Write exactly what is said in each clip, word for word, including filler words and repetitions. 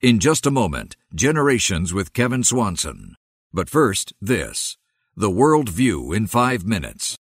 In just a moment, Generations with Kevin Swanson. But first, this. The World View in five minutes.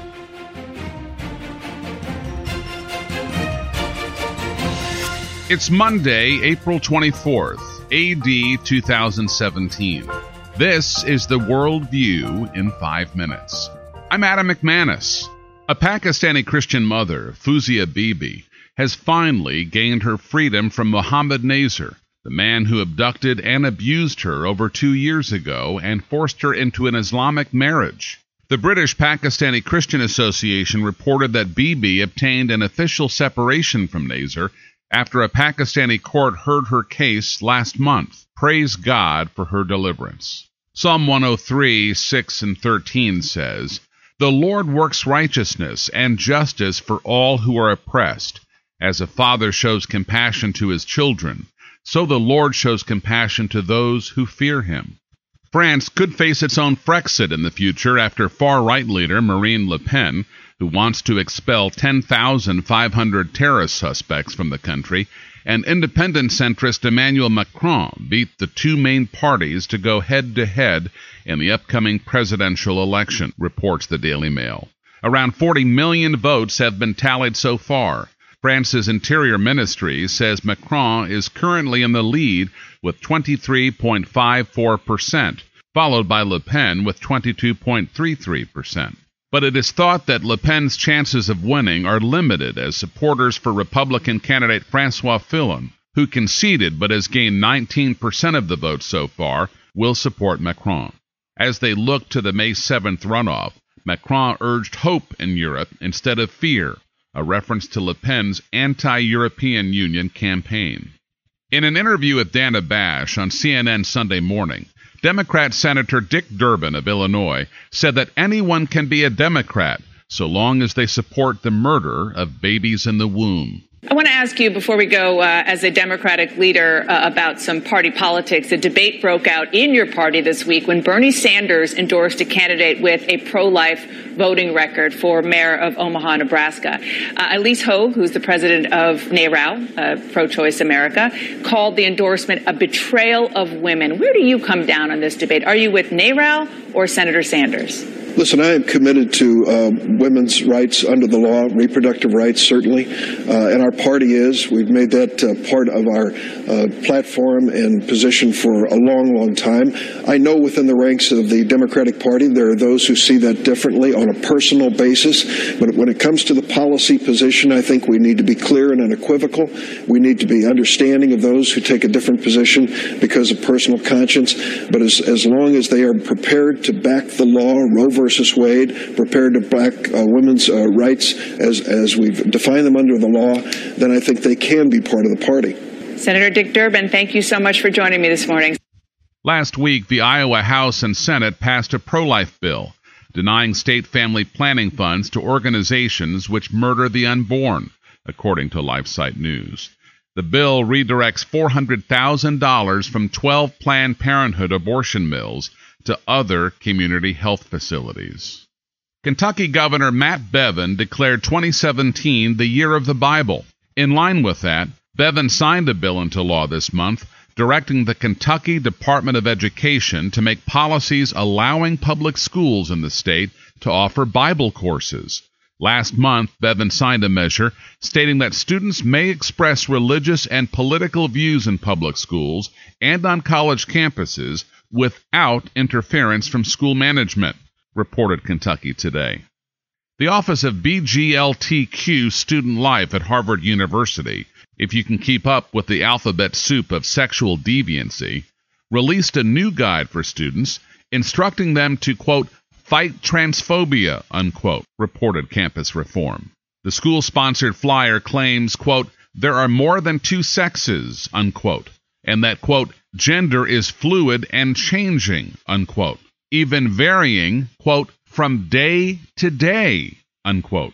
It's Monday, April twenty-fourth, A D two thousand seventeen. This is The World View in five minutes. I'm Adam McManus. A Pakistani Christian mother, Fuzia Bibi, has finally gained her freedom from Mohammad Nazar, the man who abducted and abused her over two years ago and forced her into an Islamic marriage. The British Pakistani Christian Association reported that Bibi obtained an official separation from Nazar after a Pakistani court heard her case last month. Praise God for her deliverance. Psalm one oh three, six and thirteen says, "The Lord works righteousness and justice for all who are oppressed. As a father shows compassion to his children, so the Lord shows compassion to those who fear him." France could face its own Frexit in the future after far-right leader Marine Le Pen, who wants to expel ten thousand five hundred terrorist suspects from the country, and independent centrist Emmanuel Macron beat the two main parties to go head-to-head in the upcoming presidential election, reports the Daily Mail. Around forty million votes have been tallied so far. France's Interior Ministry says Macron is currently in the lead with twenty-three point five four percent, followed by Le Pen with twenty-two point three three percent. But it is thought that Le Pen's chances of winning are limited as supporters for Republican candidate François Fillon, who conceded but has gained nineteen percent of the votes so far, will support Macron. As they look to the May seventh runoff, Macron urged hope in Europe instead of fear, a reference to Le Pen's anti-European Union campaign. In an interview with Dana Bash on C N N Sunday Morning, Democrat Senator Dick Durbin of Illinois said that anyone can be a Democrat so long as they support the murder of babies in the womb. I want to ask you, before we go, uh, as a Democratic leader, uh, about some party politics. A debate broke out in your party this week when Bernie Sanders endorsed a candidate with a pro-life voting record for mayor of Omaha, Nebraska. Uh, Elise Hogue, who's the president of NARAL, uh, Pro-Choice America, called the endorsement a betrayal of women. Where do you come down on this debate? Are you with NARAL or Senator Sanders? Listen, I am committed to uh, women's rights under the law, reproductive rights, certainly, uh, and our party is. We've made that uh, part of our uh, platform and position for a long, long time. I know within the ranks of the Democratic Party there are those who see that differently on a personal basis, but when it comes to the policy position, I think we need to be clear and unequivocal. We need to be understanding of those who take a different position because of personal conscience, but as, as long as they are prepared to back the law, Roe v. versus Wade, prepared to back uh, women's uh, rights as, as we've defined them under the law, then I think they can be part of the party. Senator Dick Durbin, thank you so much for joining me this morning. Last week, the Iowa House and Senate passed a pro-life bill, denying state family planning funds to organizations which murder the unborn, according to LifeSite News. The bill redirects four hundred thousand dollars from twelve Planned Parenthood abortion mills to other community health facilities. Kentucky Governor Matt Bevin declared twenty seventeen the year of the Bible. In line with that, Bevin signed a bill into law this month directing the Kentucky Department of Education to make policies allowing public schools in the state to offer Bible courses. Last month, Bevin signed a measure stating that students may express religious and political views in public schools and on college campuses without interference from school management, reported Kentucky Today. The Office of B G L T Q Student Life at Harvard University, if you can keep up with the alphabet soup of sexual deviancy, released a new guide for students instructing them to, quote, fight transphobia, unquote, reported Campus Reform. The school-sponsored flyer claims, quote, there are more than two sexes, unquote, and that, quote, gender is fluid and changing, unquote, even varying, quote, from day to day, unquote.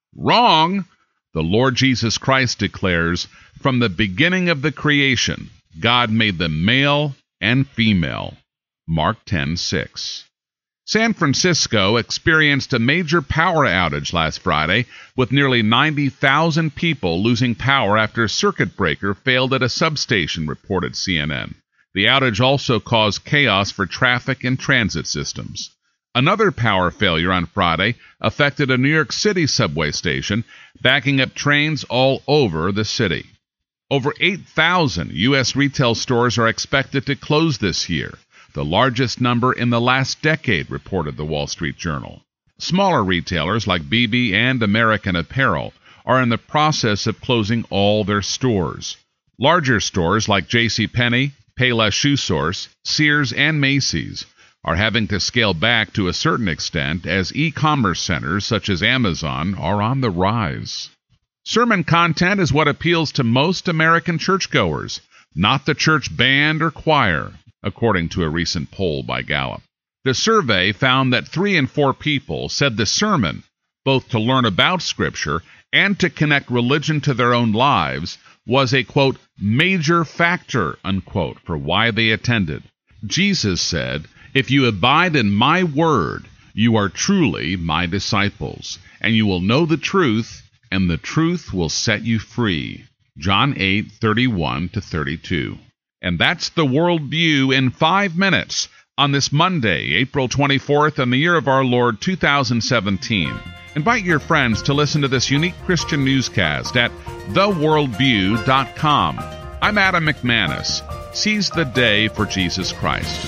Wrong! The Lord Jesus Christ declares, from the beginning of the creation, God made them male and female. Mark ten six. San Francisco experienced a major power outage last Friday, with nearly ninety thousand people losing power after a circuit breaker failed at a substation, reported C N N. The outage also caused chaos for traffic and transit systems. Another power failure on Friday affected a New York City subway station, backing up trains all over the city. Over eight thousand U S retail stores are expected to close this year, the largest number in the last decade, reported the Wall Street Journal. Smaller retailers like B B and American Apparel are in the process of closing all their stores. Larger stores like JCPenney, Payless Shoe Source, Sears, and Macy's are having to scale back to a certain extent as e-commerce centers such as Amazon are on the rise. Sermon content is what appeals to most American churchgoers, not the church band or choir, according to a recent poll by Gallup. The survey found that three in four people said the sermon, both to learn about Scripture and to connect religion to their own lives, was a, quote, major factor, unquote, for why they attended. Jesus said, "If you abide in my word, you are truly my disciples, and you will know the truth, and the truth will set you free." John eight, thirty-one to thirty-two. And that's the worldview in five minutes on this Monday, April twenty-fourth, in the year of our Lord two thousand seventeen. Invite your friends to listen to this unique Christian newscast at the worldview dot com. I'm Adam McManus. Seize the day for Jesus Christ.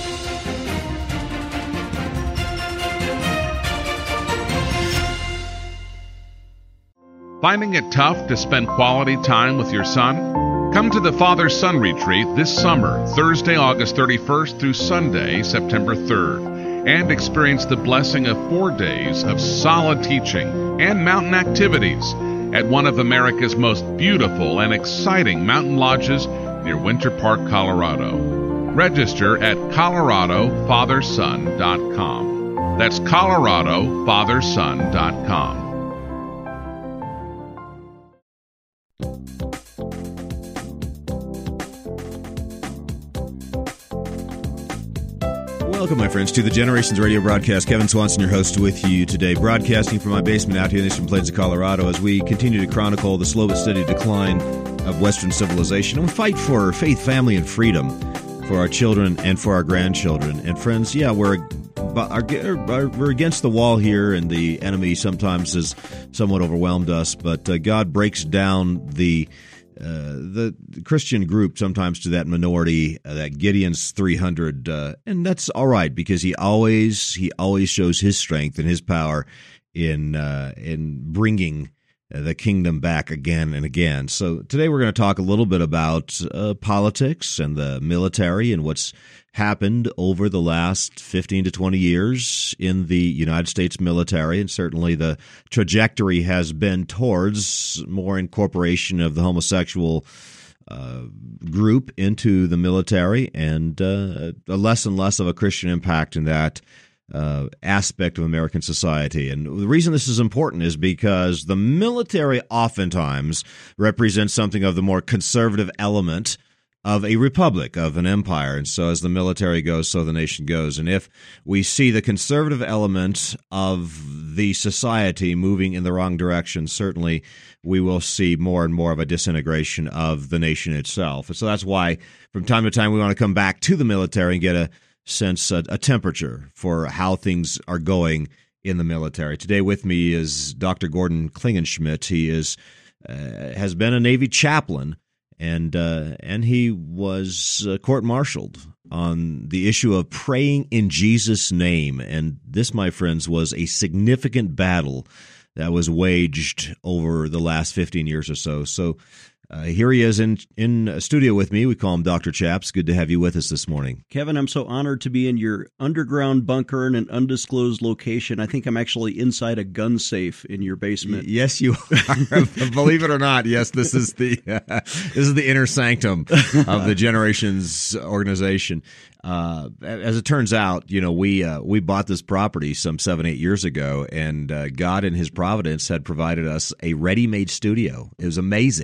Finding it tough to spend quality time with your son? Come to the Father-Son Retreat this summer, Thursday, August thirty-first through Sunday, September third, and experience the blessing of four days of solid teaching and mountain activities at one of America's most beautiful and exciting mountain lodges near Winter Park, Colorado. Register at colorado father son dot com. That's colorado father son dot com. Welcome, my friends, to the Generations Radio broadcast. Kevin Swanson, your host, with you today, broadcasting from my basement out here in the Eastern Plains of Colorado as we continue to chronicle the slow but steady decline of Western civilization and fight for faith, family, and freedom for our children and for our grandchildren. And friends, yeah, we're we're against the wall here, and the enemy sometimes has somewhat overwhelmed us, but uh, God breaks down the Uh, the Christian group sometimes to that minority, uh, that Gideon's three hundred, uh, and that's all right because he always he always shows his strength and his power in uh, in bringing uh, the kingdom back again and again. So today we're going to talk a little bit about uh, politics and the military and what's happened over the last fifteen to twenty years in the United States military, and certainly the trajectory has been towards more incorporation of the homosexual uh, group into the military, and uh, a less and less of a Christian impact in that uh, aspect of American society. And the reason this is important is because the military oftentimes represents something of the more conservative element of a republic, of an empire. And so as the military goes, so the nation goes. And if we see the conservative element of the society moving in the wrong direction, certainly we will see more and more of a disintegration of the nation itself. And so that's why from time to time we want to come back to the military and get a sense, a, a temperature for how things are going in the military. Today with me is Doctor Gordon Klingenschmitt. He is uh, has been a Navy chaplain, And uh, and he was uh, court-martialed on the issue of praying in Jesus' name. And this, my friends, was a significant battle that was waged over the last fifteen years or so. So uh, here he is in in studio with me. We call him Doctor Chaps. Good to have you with us this morning. Kevin, I'm so honored to be in your underground bunker in an undisclosed location. I think I'm actually inside a gun safe in your basement. Y- yes, you are. Believe it or not, yes, this is the uh, this is the inner sanctum of the Generations organization. Uh, as it turns out, you know, we uh, we bought this property some seven, eight years ago, and uh, God in His providence had provided us a ready-made studio. It was amazing. I love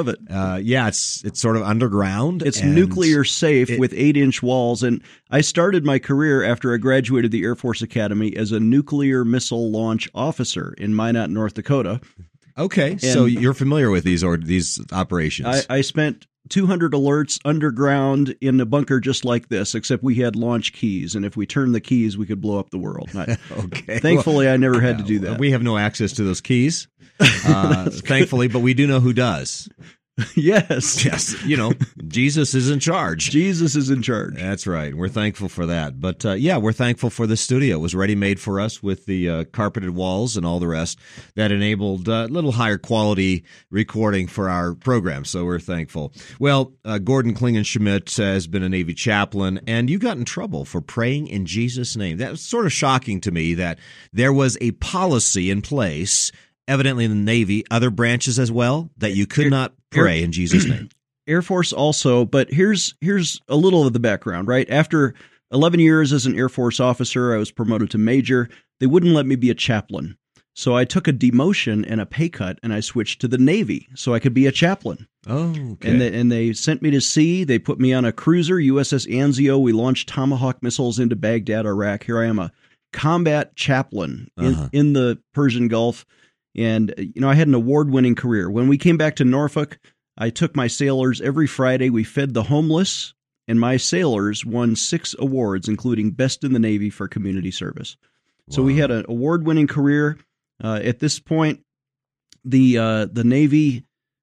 love it. Uh, yeah, it's it's sort of underground. It's and nuclear safe it, with eight-inch walls. And I started my career after I graduated the Air Force Academy as a nuclear missile launch officer in Minot, North Dakota. Okay, and so you're familiar with these or these operations. I, I spent two hundred alerts underground in a bunker just like this, except we had launch keys, and if we turned the keys, we could blow up the world. I, okay. Thankfully, well, I never had to do that. We have no access to those keys, uh, thankfully, but we do know who does. Yes. Yes. You know, Jesus is in charge. Jesus is in charge. That's right. We're thankful for that. But, uh, yeah, we're thankful for the studio. It was ready-made for us with the uh, carpeted walls and all the rest that enabled a uh, little higher quality recording for our program. So we're thankful. Well, uh, Gordon Klingenschmitt has been a Navy chaplain, and you got in trouble for praying in Jesus' name. That was sort of shocking to me that there was a policy in place, evidently in the Navy, other branches as well, that you could not pray in Jesus' name. Air Force also, but here's here's a little of the background, right? After eleven years as an Air Force officer, I was promoted to major. They wouldn't let me be a chaplain. So I took a demotion and a pay cut, and I switched to the Navy so I could be a chaplain. Oh, okay. And they, and they sent me to sea. They put me on a cruiser, U S S Anzio. We launched Tomahawk missiles into Baghdad, Iraq. Here I am, a combat chaplain in, uh-huh. in the Persian Gulf. And, you know, I had an award-winning career. When we came back to Norfolk, I took my sailors every Friday. We fed the homeless, and my sailors won six awards, including Best in the Navy for community service. Wow. So we had an award-winning career. Uh, at this point, the uh, the Navy,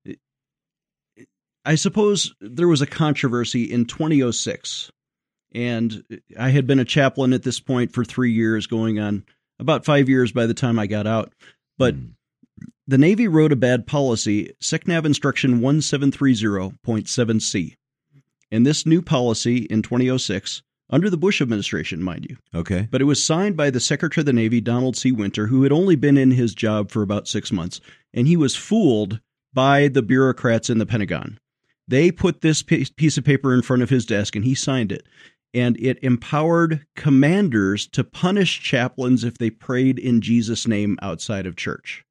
I suppose there was a controversy in twenty oh six, and I had been a chaplain at this point for three years, going on about five years by the time I got out. But mm. the Navy wrote a bad policy, SecNav Instruction one seven three zero point seven C. And this new policy in twenty oh six, under the Bush administration, mind you. Okay. But it was signed by the Secretary of the Navy, Donald C. Winter, who had only been in his job for about six months. And he was fooled by the bureaucrats in the Pentagon. They put this piece of paper in front of his desk, and he signed it. And it empowered commanders to punish chaplains if they prayed in Jesus' name outside of church.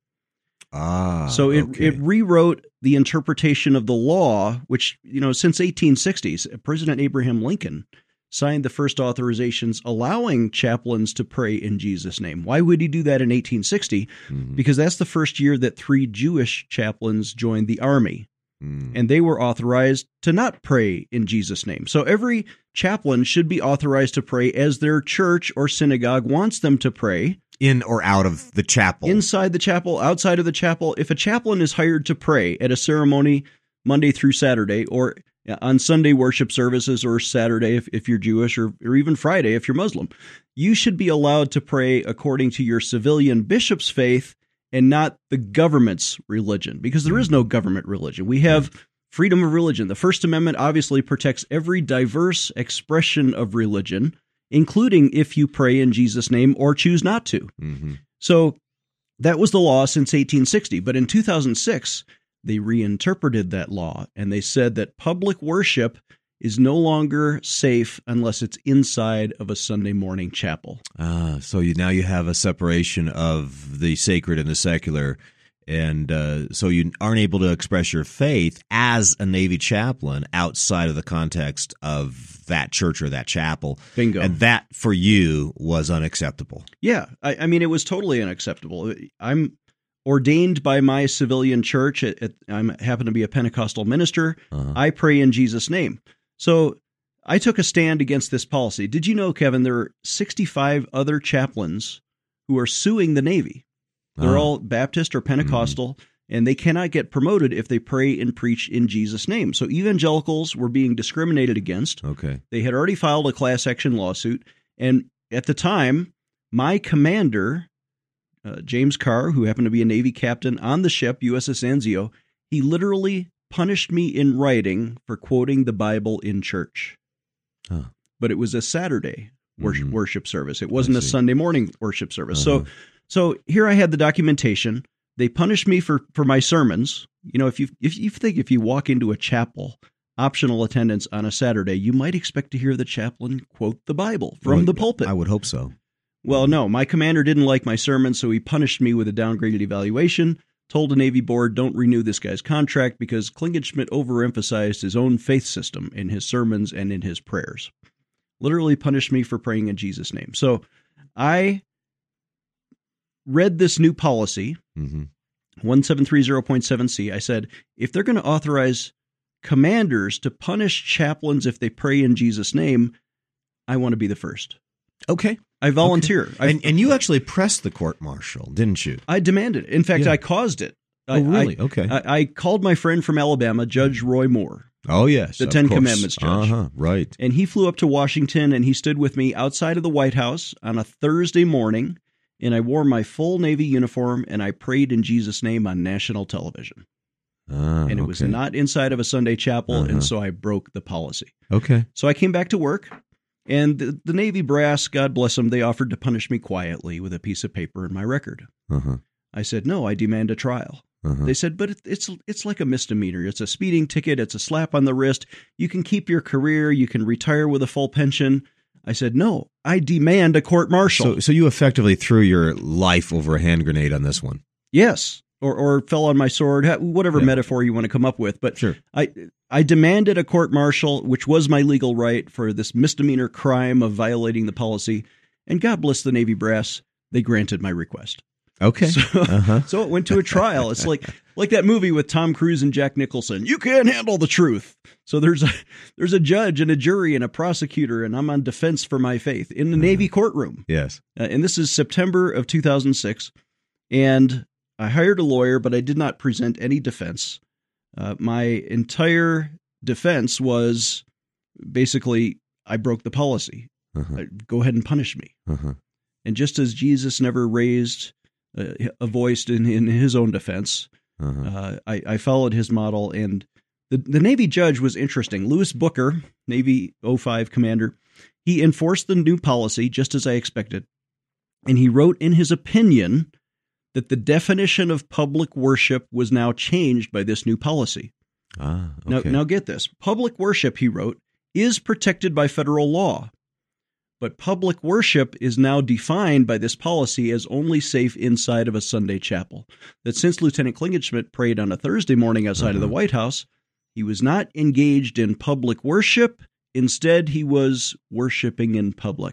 Ah, so it, okay. it rewrote the interpretation of the law, which, you know, since eighteen sixties, President Abraham Lincoln signed the first authorizations allowing chaplains to pray in Jesus' name. Why would he do that in eighteen sixty? Mm-hmm. Because that's the first year that three Jewish chaplains joined the Army. Mm. And they were authorized to not pray in Jesus' name. So every chaplain should be authorized to pray as their church or synagogue wants them to pray. In or out of the chapel. Inside the chapel, outside of the chapel. If a chaplain is hired to pray at a ceremony Monday through Saturday, or on Sunday worship services, or Saturday if, if you're Jewish, or, or even Friday if you're Muslim, you should be allowed to pray according to your civilian bishop's faith and not the government's religion, because there is no government religion. We have freedom of religion. The First Amendment obviously protects every diverse expression of religion, including if you pray in Jesus' name or choose not to. Mm-hmm. So that was the law since eighteen sixty. But in two thousand six, they reinterpreted that law, and they said that public worship is no longer safe unless it's inside of a Sunday morning chapel. Ah, so you, now you have a separation of the sacred and the secular, and uh, so you aren't able to express your faith as a Navy chaplain outside of the context of that church or that chapel. Bingo. And that, for you, was unacceptable. Yeah, I, I mean, it was totally unacceptable. I'm ordained by my civilian church. I happen to be a Pentecostal minister. Uh-huh. I pray in Jesus' name. So I took a stand against this policy. Did you know, Kevin, there are sixty-five other chaplains who are suing the Navy? They're oh. all Baptist or Pentecostal, mm-hmm. and they cannot get promoted if they pray and preach in Jesus' name. So evangelicals were being discriminated against. Okay. They had already filed a class action lawsuit, and at the time, my commander, uh, James Carr, who happened to be a Navy captain on the ship, U S S Anzio, he literally punished me in writing for quoting the Bible in church. Huh. But it was a Saturday worship, mm-hmm. worship service. It wasn't a Sunday morning worship service. Uh-huh. So so here I had the documentation. They punished me for, for my sermons. You know, if you if you think if you walk into a chapel, optional attendance on a Saturday, you might expect to hear the chaplain quote the Bible from well, the pulpit. I would hope so. Well, no, my commander didn't like my sermon, so he punished me with a downgraded evaluation, told a Navy board, don't renew this guy's contract because Klingenschmitt overemphasized his own faith system in his sermons and in his prayers. Literally punished me for praying in Jesus' name. So I read this new policy, mm-hmm. seventeen thirty point seven C. I said, if they're going to authorize commanders to punish chaplains if they pray in Jesus' name, I want to be the first. Okay. I volunteer. Okay. And, and you actually pressed the court-martial, didn't you? I demanded it. In fact, yeah. I caused it. Oh, I, really? I, okay. I, I called my friend from Alabama, Judge Roy Moore. Oh, yes. The Ten Commandments judge. Uh-huh, right. And he flew up to Washington, and he stood with me outside of the White House on a Thursday morning, and I wore my full Navy uniform, and I prayed in Jesus' name on national television. Ah, and it okay. was not inside of a Sunday chapel, uh-huh. and so I broke the policy. Okay. So I came back to work, and the, the Navy brass, God bless them, they offered to punish me quietly with a piece of paper in my record. Uh-huh. I said, no, I demand a trial. Uh-huh. They said, but it, it's it's like a misdemeanor. It's a speeding ticket. It's a slap on the wrist. You can keep your career. You can retire with a full pension. I said, no, I demand a court-martial. So, so you effectively threw your life over a hand grenade on this one. Yes, or or fell on my sword, whatever yeah. metaphor you want to come up with. But sure. I I demanded a court-martial, which was my legal right, for this misdemeanor crime of violating the policy. And God bless the Navy brass, they granted my request. Okay. So, uh-huh. so it went to a trial. It's like like that movie with Tom Cruise and Jack Nicholson. You can't handle the truth. So there's a there's a judge and a jury and a prosecutor, and I'm on defense for my faith in the uh-huh. Navy courtroom. Yes. Uh, and this is September of two thousand six. And I hired a lawyer, but I did not present any defense. Uh, my entire defense was basically, I broke the policy. Uh-huh. Go ahead and punish me. Uh-huh. And just as Jesus never raised Uh, a voice in, in his own defense. Uh-huh. Uh, I, I followed his model, and the, the Navy judge was interesting. Louis Booker, Navy oh five commander, he enforced the new policy just as I expected, and he wrote in his opinion that the definition of public worship was now changed by this new policy. Ah, okay. Now, now get this. Public worship, he wrote, is protected by federal law. But public worship is now defined by this policy as only safe inside of a Sunday chapel. That since Lieutenant Klingenschmitt prayed on a Thursday morning outside uh-huh. of the White House, he was not engaged in public worship. Instead, he was worshiping in public.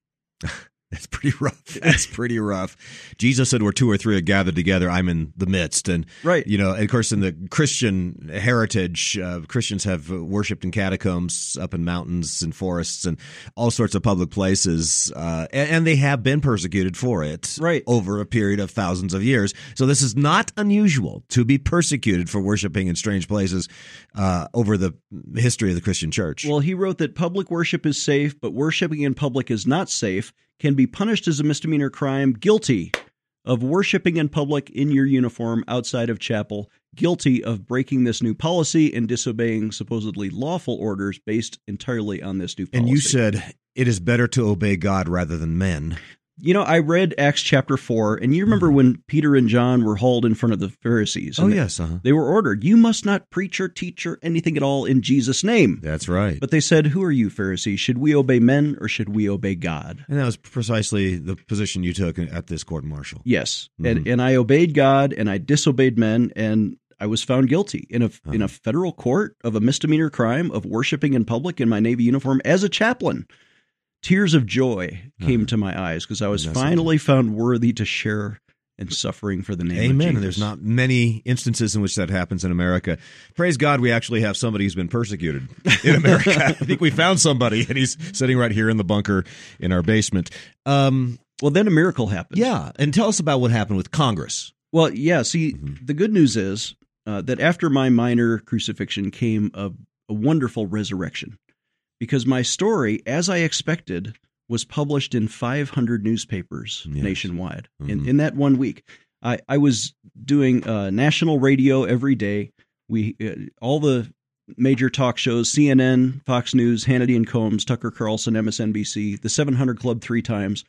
That's pretty rough. That's pretty rough. Jesus said, where two or three are gathered together, I'm in the midst. And, right. you know, and of course, in the Christian heritage, uh, Christians have worshipped in catacombs, up in mountains and forests and all sorts of public places. Uh, and, and they have been persecuted for it right. over a period of thousands of years. So this is not unusual to be persecuted for worshiping in strange places uh, over the history of the Christian church. Well, he wrote that public worship is safe, but worshiping in public is not safe, can be punished as a misdemeanor crime, guilty of worshiping in public in your uniform outside of chapel, guilty of breaking this new policy and disobeying supposedly lawful orders based entirely on this new policy. And you said it is better to obey God rather than men. You know, I read Acts chapter four, and you remember mm-hmm. when Peter and John were hauled in front of the Pharisees. Oh, they, yes. Uh-huh. They were ordered, you must not preach or teach or anything at all in Jesus' name. That's right. But they said, who are you, Pharisees? Should we obey men or should we obey God? And that was precisely the position you took at this court-martial. Yes. Mm-hmm. And, and I obeyed God and I disobeyed men, and I was found guilty in a, uh-huh. in a federal court of a misdemeanor crime of worshiping in public in my Navy uniform as a chaplain. Tears of joy came uh-huh. to my eyes because I was That's finally something. found worthy to share in suffering for the name Amen. of Jesus. And there's not many instances in which that happens in America. Praise God, we actually have somebody who's been persecuted in America. I think we found somebody, and he's sitting right here in the bunker in our basement. Um, well, then a miracle happened. Yeah, and tell us about what happened with Congress. Well, yeah, see, mm-hmm. the good news is uh, that after my minor crucifixion came a, a wonderful resurrection. Because my story, as I expected, was published in five hundred newspapers yes. nationwide mm-hmm. in, in that one week. I, I was doing uh, national radio every day. We uh, all the major talk shows, C N N, Fox News, Hannity and Combs, Tucker Carlson, M S N B C, the seven hundred Club three times.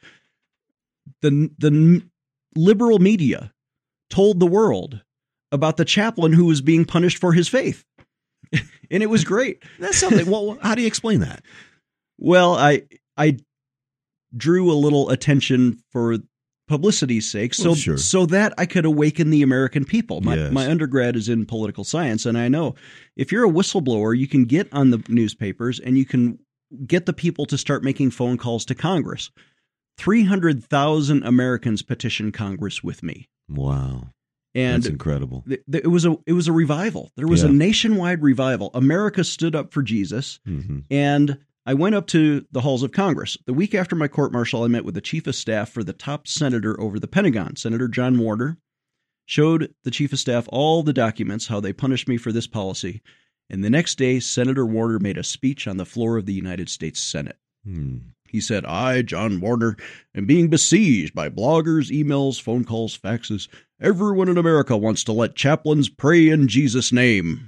The, the liberal media told the world about the chaplain who was being punished for his faith. And it was great. That's something. Well, how do you explain that? Well, I I drew a little attention for publicity's sake, so Well, sure. so that I could awaken the American people. My, Yes. my undergrad is in political science, and I know if you're a whistleblower, you can get on the newspapers and you can get the people to start making phone calls to Congress. three hundred thousand Americans petitioned Congress with me. Wow. And That's incredible. th- th- it was a it was a revival. There was Yeah. a nationwide revival. America stood up for Jesus, Mm-hmm. and I went up to the halls of Congress. The week after my court martial, I met with the chief of staff for the top senator over the Pentagon, Senator John Warner, showed the chief of staff all the documents, how they punished me for this policy. And the next day, Senator Warner made a speech on the floor of the United States Senate. Hmm. He said, I, John Warner, am being besieged by bloggers, emails, phone calls, faxes. Everyone in America wants to let chaplains pray in Jesus' name.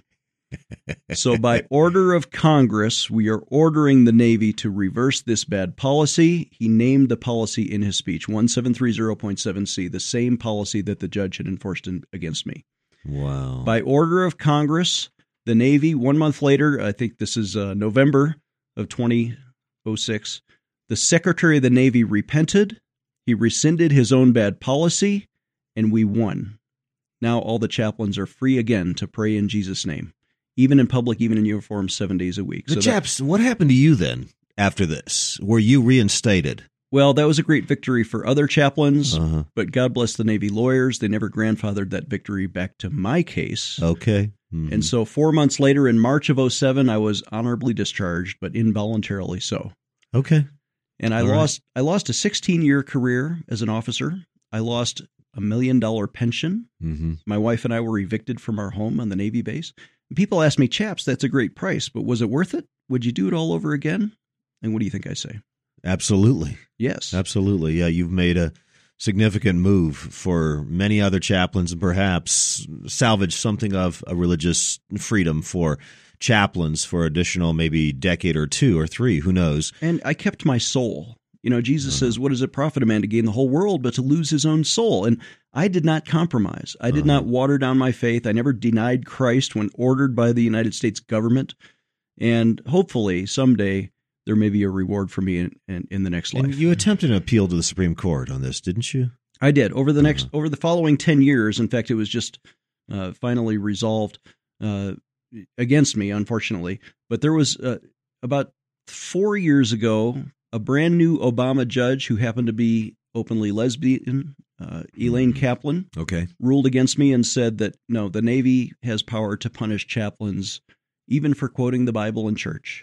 So by order of Congress, we are ordering the Navy to reverse this bad policy. He named the policy in his speech, seventeen thirty point seven C, the same policy that the judge had enforced in, against me. Wow. By order of Congress, the Navy, one month later, I think this is uh, November of twenty oh six, the Secretary of the Navy repented, he rescinded his own bad policy, and we won. Now all the chaplains are free again to pray in Jesus' name, even in public, even in uniform, seven days a week. The So that- chaps, what happened to you then after this? Were you reinstated? well, that was a great victory for other chaplains, Uh-huh. but God bless the Navy lawyers. They never grandfathered that victory back to my case. Okay. Mhm. And so four months later, in March of oh seven, I was honorably discharged, but involuntarily so. Okay. And I All right. lost I lost a sixteen-year career as an officer. I lost a million-dollar pension. Mm-hmm. My wife and I were evicted from our home on the Navy base. And people ask me, chaps, that's a great price, but was it worth it? Would you do it all over again? And what do you think I say? Absolutely. Yes. Absolutely. Yeah, you've made a significant move for many other chaplains and perhaps salvage something of a religious freedom for chaplains for additional maybe decade or two or three, who knows. And I kept my soul. You know, Jesus says, what does it profit a man to gain the whole world but to lose his own soul? And I did not compromise. I did Uh-huh. not water down my faith. I never denied Christ when ordered by the United States government. And hopefully someday there may be a reward for me in, in, in the next life. And you attempted an appeal to the Supreme Court on this, didn't you? I did. Over the next, Uh-huh. over the following ten years, in fact, it was just uh, finally resolved uh, against me, unfortunately. But there was uh, about four years ago, a brand new Obama judge who happened to be openly lesbian, uh, Elaine Kaplan, Okay. ruled against me and said that, no, the Navy has power to punish chaplains even for quoting the Bible in church.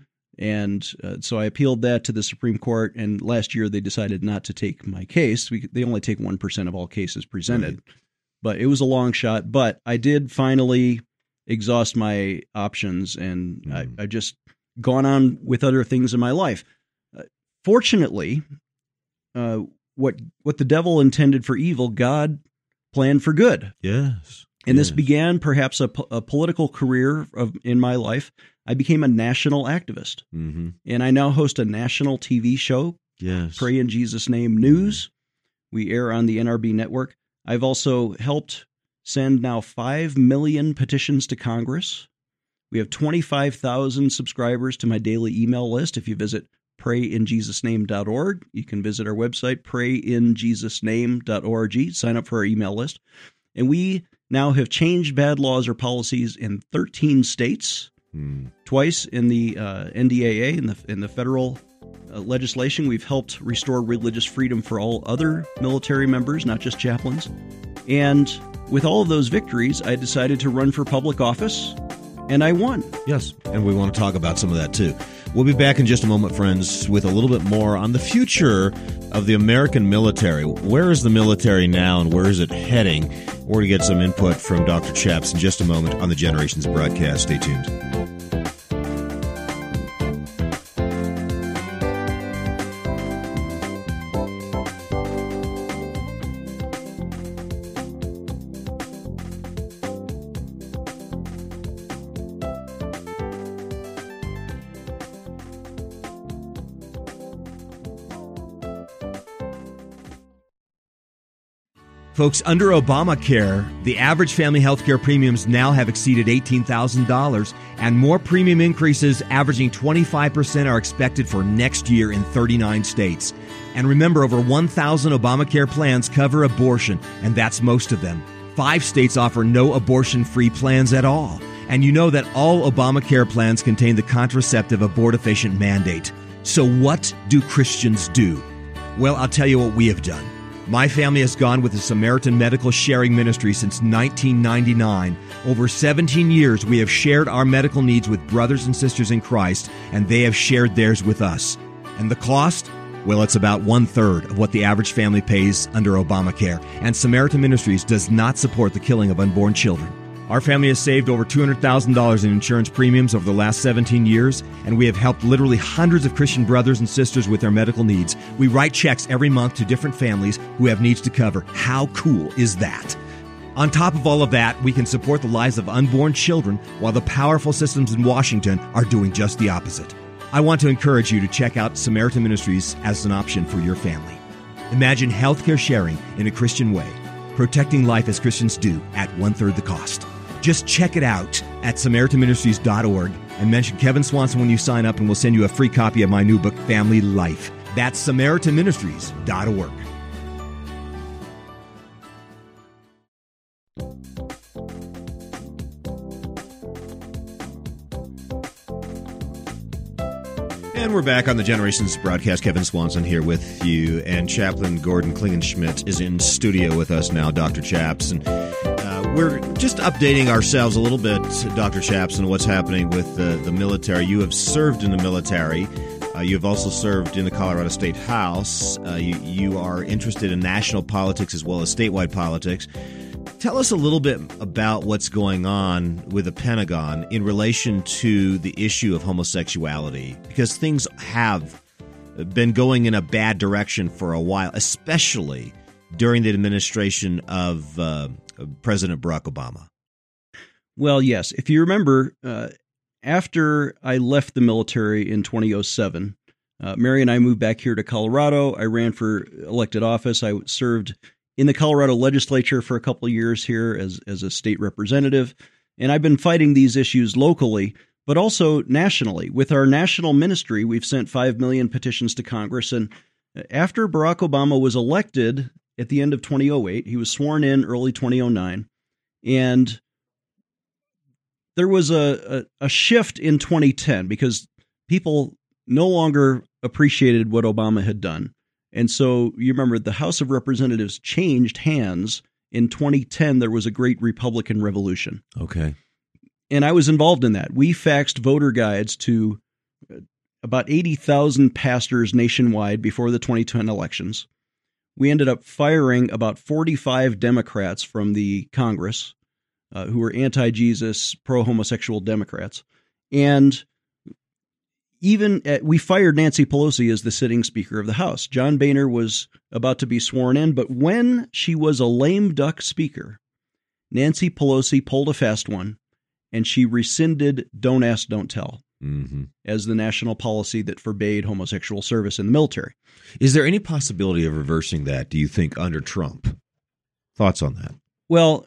And uh, so I appealed that to the Supreme Court, and last year they decided not to take my case. We, they only take one percent of all cases presented. Right. But it was a long shot. But I did finally exhaust my options, and Mm. I, I've just gone on with other things in my life. Uh, fortunately, uh, what what the devil intended for evil, God planned for good. Yes. And this Yes. began perhaps a, po- a political career of, in my life. I became a national activist, Mm-hmm. and I now host a national T V show, Yes. Pray in Jesus' Name News. We air on the N R B network. I've also helped send now five million petitions to Congress. We have twenty-five thousand subscribers to my daily email list. If you visit pray in jesus name dot org, you can visit our website, pray in jesus name dot org, sign up for our email list. And we now have changed bad laws or policies in thirteen states. Hmm. Twice in the uh, N D A A, in the in the federal uh, legislation, we've helped restore religious freedom for all other military members, not just chaplains. And with all of those victories, I decided to run for public office, and I won. Yes, and we want to talk about some of that too. We'll be back in just a moment, friends, with a little bit more on the future of the American military. Where is the military now, and where is it heading? We're going to get some input from Doctor Chaps in just a moment on the Generations broadcast. Stay tuned. Folks, under Obamacare, the average family health care premiums now have exceeded eighteen thousand dollars, and more premium increases averaging twenty-five percent are expected for next year in thirty-nine states. And remember, over one thousand Obamacare plans cover abortion, and that's most of them. Five states offer no abortion-free plans at all. And you know that all Obamacare plans contain the contraceptive abortifacient mandate. So what do Christians do? Well, I'll tell you what we have done. My family has gone with the Samaritan Medical Sharing Ministry since nineteen ninety-nine. Over seventeen years, we have shared our medical needs with brothers and sisters in Christ, and they have shared theirs with us. And the cost? Well, it's about one-third of what the average family pays under Obamacare. And Samaritan Ministries does not support the killing of unborn children. Our family has saved over two hundred thousand dollars in insurance premiums over the last seventeen years, and we have helped literally hundreds of Christian brothers and sisters with their medical needs. We write checks every month to different families who have needs to cover. How cool is that? On top of all of that, we can support the lives of unborn children while the powerful systems in Washington are doing just the opposite. I want to encourage you to check out Samaritan Ministries as an option for your family. Imagine healthcare sharing in a Christian way, protecting life as Christians do at one-third the cost. Just check it out at Samaritan Ministries dot org and mention Kevin Swanson when you sign up, and we'll send you a free copy of my new book, Family Life. That's Samaritan Ministries dot org. And we're back on the Generations broadcast. Kevin Swanson here with you, and Chaplain Gordon Klingenschmitt is in studio with us now, Doctor Chaps. And uh, we're just updating ourselves a little bit, Doctor Chaps, on what's happening with uh, the military. You have served in the military. Uh, you have also served in the Colorado State House. Uh, you, you are interested in national politics as well as statewide politics. Tell us a little bit about what's going on with the Pentagon in relation to the issue of homosexuality, because things have been going in a bad direction for a while, especially during the administration of uh, President Barack Obama. Well, yes. If you remember, uh, after I left the military in two thousand seven, uh, Mary and I moved back here to Colorado. I ran for elected office. I served in the Colorado legislature for a couple of years here as, as a state representative. And I've been fighting these issues locally, but also nationally. With our national ministry, we've sent five million petitions to Congress. And after Barack Obama was elected at the end of two thousand eight, he was sworn in early two thousand nine. And there was a, a, a shift in twenty ten because people no longer appreciated what Obama had done. And so you remember the House of Representatives changed hands. In twenty ten, there was a great Republican revolution. Okay. And I was involved in that. We faxed voter guides to about eighty thousand pastors nationwide before the twenty ten elections. We ended up firing about forty-five Democrats from the Congress uh, who were anti-Jesus, pro-homosexual Democrats. And Even at, we fired Nancy Pelosi as the sitting Speaker of the House. John Boehner was about to be sworn in, but when she was a lame duck Speaker, Nancy Pelosi pulled a fast one, and she rescinded Don't Ask, Don't Tell mm-hmm. as the national policy that forbade homosexual service in the military. Is there any possibility of reversing that, do you think, under Trump? Thoughts on that? Well,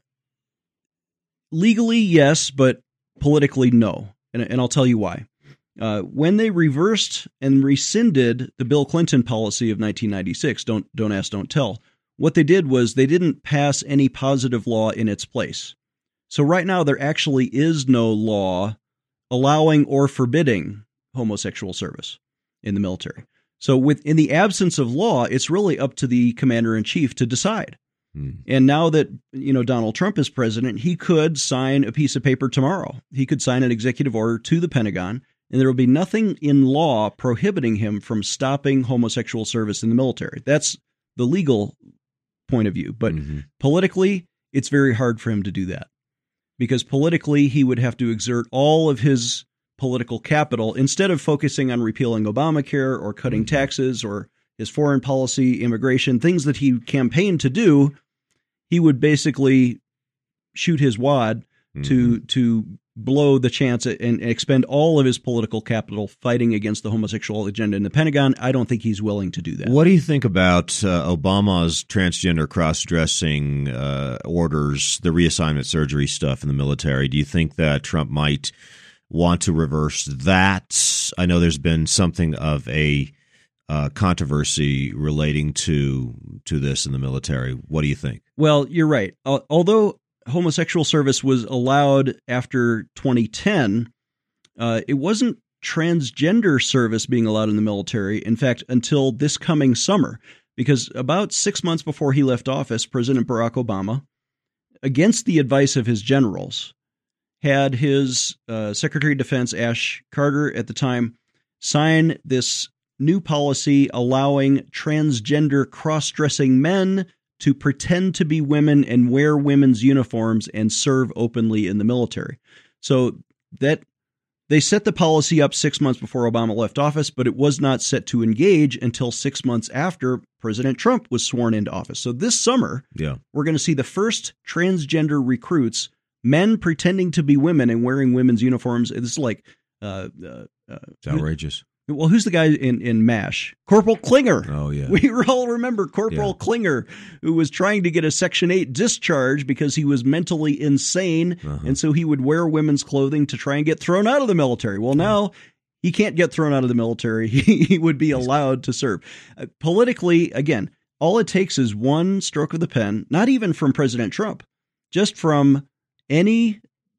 legally, yes, but politically, no. And, and I'll tell you why. Uh, when they reversed and rescinded the Bill Clinton policy of nineteen ninety-six, don't don't ask, don't tell, what they did was they didn't pass any positive law in its place. So right now there actually is no law allowing or forbidding homosexual service in the military. So with in the absence of law, it's really up to the commander-in-chief to decide. Hmm. And now that, you know, Donald Trump is president, he could sign a piece of paper tomorrow. He could sign an executive order to the Pentagon, and there will be nothing in law prohibiting him from stopping homosexual service in the military. That's the legal point of view. But mm-hmm. politically, it's very hard for him to do that, because politically he would have to exert all of his political capital instead of focusing on repealing Obamacare or cutting mm-hmm. taxes or his foreign policy, immigration, things that he campaigned to do. He would basically shoot his wad mm-hmm. to to blow the chance and expend all of his political capital fighting against the homosexual agenda in the Pentagon. I don't think he's willing to do that. What do you think about uh, Obama's transgender cross-dressing uh, orders, the reassignment surgery stuff in the military? Do you think that Trump might want to reverse that? I know there's been something of a uh, controversy relating to to this in the military. What do you think? Well, you're right. Uh, although homosexual service was allowed after twenty ten, uh, it wasn't transgender service being allowed in the military, in fact, until this coming summer, because about six months before he left office, President Barack Obama, against the advice of his generals, had his uh, Secretary of Defense, Ash Carter, at the time, sign this new policy allowing transgender cross-dressing men to pretend to be women and wear women's uniforms and serve openly in the military. So that they set the policy up six months before Obama left office, but it was not set to engage until six months after President Trump was sworn into office. So this summer, yeah. we're going to see the first transgender recruits, men pretending to be women and wearing women's uniforms. This is like uh, uh, uh, it's outrageous. Well, who's the guy in, in MASH? Corporal Klinger. Oh, yeah. We all remember Corporal yeah. Klinger, who was trying to get a Section eight discharge because he was mentally insane, uh-huh. and so he would wear women's clothing to try and get thrown out of the military. Well, now he can't get thrown out of the military. He would be allowed to serve. Uh, politically, again, all it takes is one stroke of the pen, not even from President Trump, just from any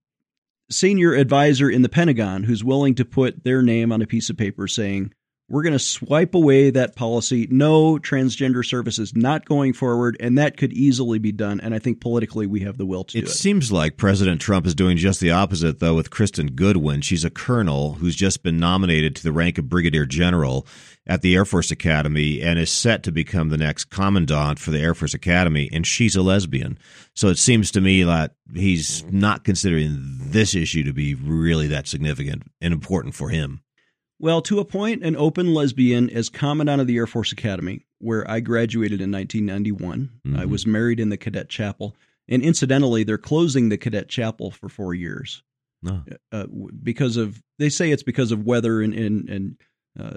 senior advisor in the Pentagon who's willing to put their name on a piece of paper saying, we're going to swipe away that policy. No, transgender service is not going forward, and that could easily be done. And I think politically we have the will to it do it. It seems like President Trump is doing just the opposite, though, with Kristen Goodwin. She's a colonel who's just been nominated to the rank of brigadier general at the Air Force Academy and is set to become the next commandant for the Air Force Academy, and she's a lesbian. So it seems to me that he's not considering this issue to be really that significant and important for him. Well, to appoint an open lesbian as commandant of the Air Force Academy, where I graduated in nineteen ninety-one, mm-hmm. I was married in the cadet chapel, and incidentally, they're closing the cadet chapel for four years no. uh, because of, they say it's because of weather and and, and uh,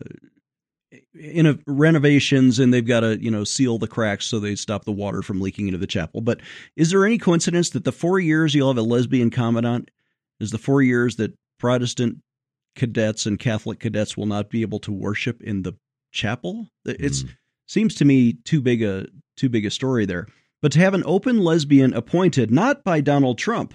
in a, renovations, and they've got to, you know, seal the cracks so they stop the water from leaking into the chapel. But is there any coincidence that the four years you'll have a lesbian commandant is the four years that Protestant cadets and Catholic cadets will not be able to worship in the chapel? It mm. seems to me too big a too big a story there. But to have an open lesbian appointed not by Donald Trump,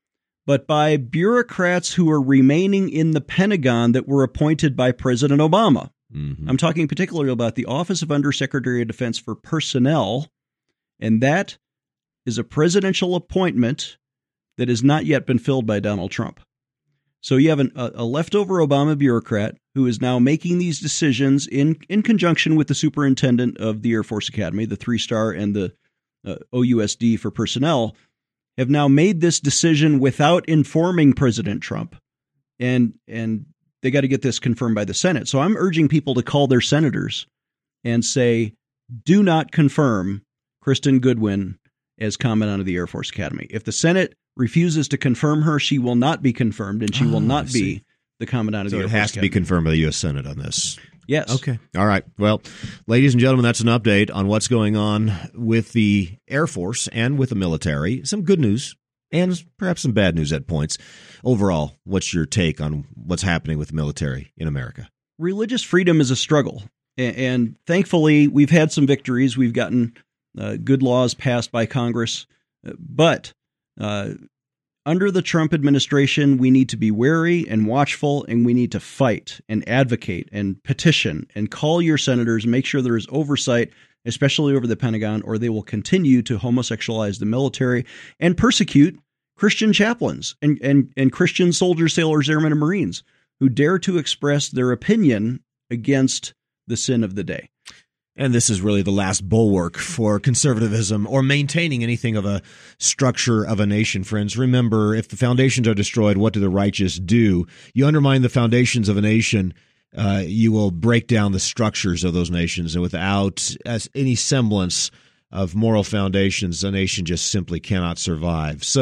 but by bureaucrats who are remaining in the Pentagon that were appointed by President Obama. Mm-hmm. I'm talking particularly about the Office of Undersecretary of Defense for Personnel, and that is a presidential appointment that has not yet been filled by Donald Trump. So you have an, a, a leftover Obama bureaucrat who is now making these decisions in, in conjunction with the superintendent of the Air Force Academy, the three-star and the uh, O U S D for personnel, have now made this decision without informing President Trump. And and they got to get this confirmed by the Senate. So I'm urging people to call their senators and say, do not confirm Kristen Goodwin as commandant of the Air Force Academy. If the Senate refuses to confirm her, she will not be confirmed, and she oh, will not be the commandant of so the Air Force Academy. So it has to Academy. be confirmed by the U S Senate on this. Yes. Okay. All right. Well, ladies and gentlemen, that's an update on what's going on with the Air Force and with the military. Some good news and perhaps some bad news at points. Overall, what's your take on what's happening with the military in America? Religious freedom is a struggle, and, and thankfully, we've had some victories. We've gotten uh, good laws passed by Congress, but uh, under the Trump administration, we need to be wary and watchful, and we need to fight and advocate and petition and call your senators, make sure there is oversight, especially over the Pentagon, or they will continue to homosexualize the military and persecute Christian chaplains and, and, and Christian soldiers, sailors, airmen, and Marines who dare to express their opinion against the sin of the day. And this is really the last bulwark for conservatism or maintaining anything of a structure of a nation, friends. Remember, if the foundations are destroyed, what do the righteous do? You undermine the foundations of a nation, uh, you will break down the structures of those nations. And without as any semblance of moral foundations, a nation just simply cannot survive. So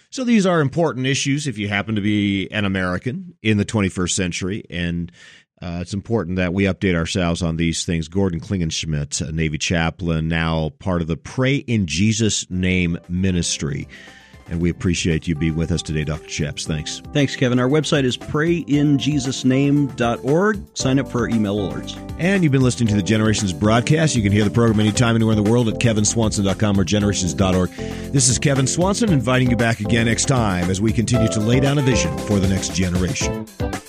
So these are important issues if you happen to be an American in the twenty-first century, and uh, it's important that we update ourselves on these things. Gordon Klingenschmitt, a Navy chaplain, now part of the Pray in Jesus' Name ministry. And we appreciate you being with us today, Doctor Chaps. Thanks. Thanks, Kevin. Our website is pray in jesus name dot org. Sign up for our email alerts. And you've been listening to the Generations broadcast. You can hear the program anytime, anywhere in the world at kevin swanson dot com or generations dot org. This is Kevin Swanson inviting you back again next time as we continue to lay down a vision for the next generation.